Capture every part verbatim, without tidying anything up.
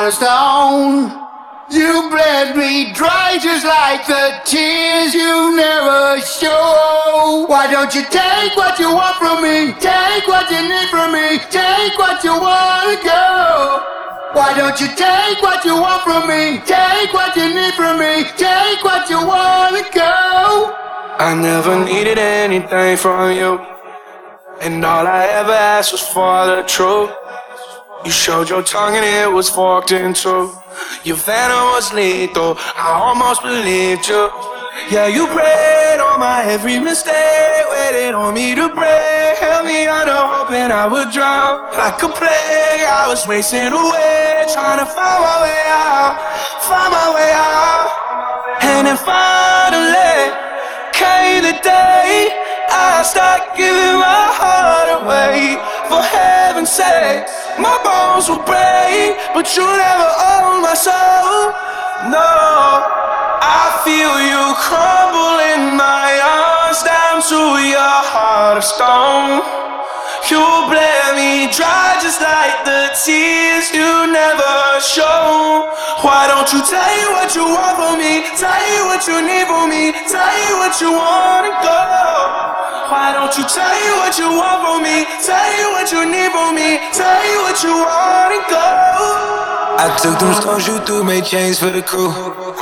heart of stone. You bled me dry just like the tears you never show. Why don't you take what you want from me? Take what you need from me. Take what you wanna go. Why don't you take what you want from me? Take what you need from me. Take what you wanna go. I never needed anything from you, and all I ever asked was for the truth. You showed your tongue and it was forked in two. Your venom was lethal, I almost believed you. Yeah, you prayed on my every mistake, waited on me to break. Held me under hoping I would drown. Like a plague, I was racing away, trying to find my way out, find my way out. And then finally came the day I stopped giving my heart away. For heaven's sake, my bones will break, but you never own my soul. No, I feel you crumble in my arms, down to your heart of stone. You bled me dry just like the tears you never show. Why don't you tell you what you want from me? Tell you what you need from me. Tell you what you wanna go. Why don't you tell you what you want from me? Tell you what you need from me. Tell you what you wanna go. I took them stones you threw, made chains for the crew.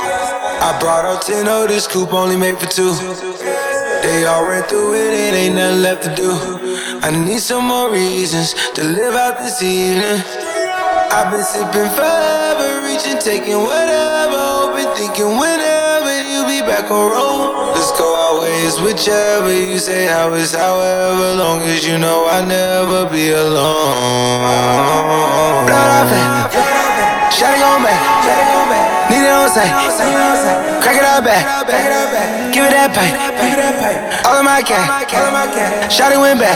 I brought out ten of this coupe, only made for two. They all ran through it, it ain't nothing left to do. I need some more reasons to live out this evening. I've been sipping forever, reaching, taking whatever, hoping, thinking whenever you'll be back on road. Let's go our ways, whichever you say, how is however, long as you know I'll never be alone. Blood off it, shawty on back, need it on sight, crack it out back, give it that pipe, all of my cat, shawty went back.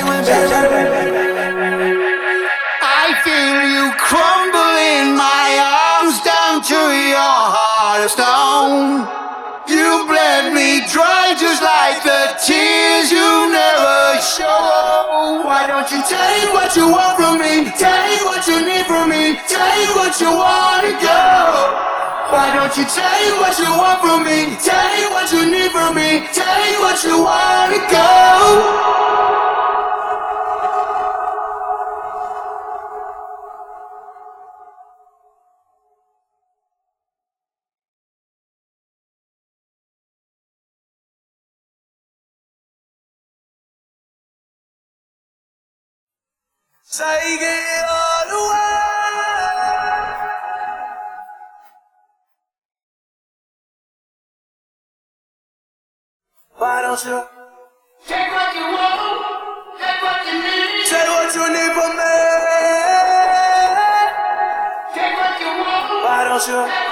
I feel you crumble in my arms, down to your heart of stone. You bled me dry just like the tears you never show. Why don't you take what you want from me? Take what you need from me. Take what you wanna go. Why don't you take what you want from me? Take what you need from me. Take what you wanna go. Take it all away. Why don't you Take what you want, take what you need. take what you need from me? Take what you want, Why don't you